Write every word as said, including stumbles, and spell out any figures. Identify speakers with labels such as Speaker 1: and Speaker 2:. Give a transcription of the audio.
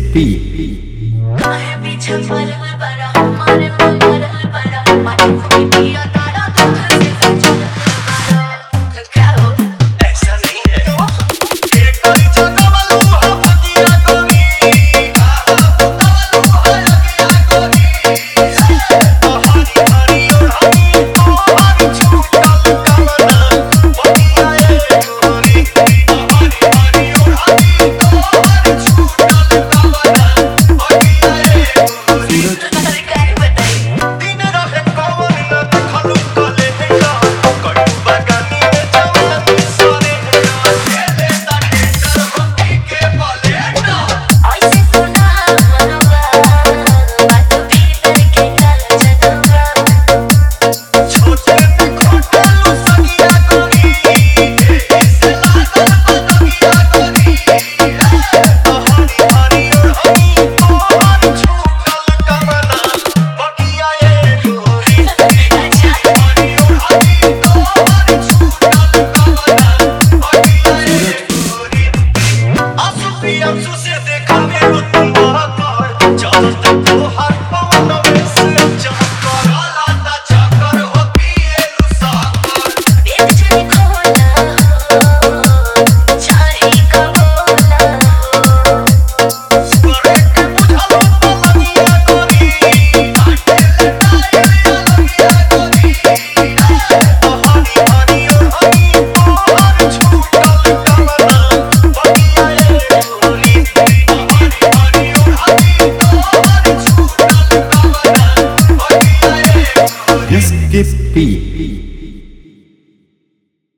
Speaker 1: काहे पीछे पड़ल बड़ा हमारे मन मरल बड़ा माटी फूटी पिया तारा दूध से कचल बड़ा क्या हो
Speaker 2: ऐसा नहीं है एक बारी जगवलू हा भगिया गोरी जगवलू हा लगिया गोरी हरी हरी ओढ़नी तोहर छूटल कमना भगिया ए गोरी हरी हरी ओढ़नी तोहर छूटल कमना भगिया ए गोरी
Speaker 1: सरकार बताई
Speaker 2: दिन रहे कवन न देखलू कले हेला कटु बागानी में जवानी सोरे हेला खेले ता टेंडर होती के पलेटा
Speaker 1: ऐसे सुना मनवा बात भीतर के काल जगवा
Speaker 2: छोटे में खोटलू सगिया गोरी ऐसे लागल बदगिया गोरी हरी हरी ओढ़नी तोहर छूटल कमना भगिया ए गोरी
Speaker 1: अच्छा
Speaker 2: हरी ओढ़नी तोहर छूटल कमना भगिया ए गोरी आंसू भी आंसू से देखावे रो तुम बहाकर जब तक तोहर पवन में से चमकर लाता चक्कर हो पिए लुसाकर
Speaker 1: पेट चली खोला हो चाहे कबोला हो
Speaker 2: करे के बुझलो पलनिया गोरी काटे ले टाइलिया लगिया गोरी हरी हरी ओढ़नी तोहर छूटल कमना भगिया ए गोरी हरी हरी ओढ़नी तोहर छूटल कमना भगिया ए गोरी
Speaker 3: Skip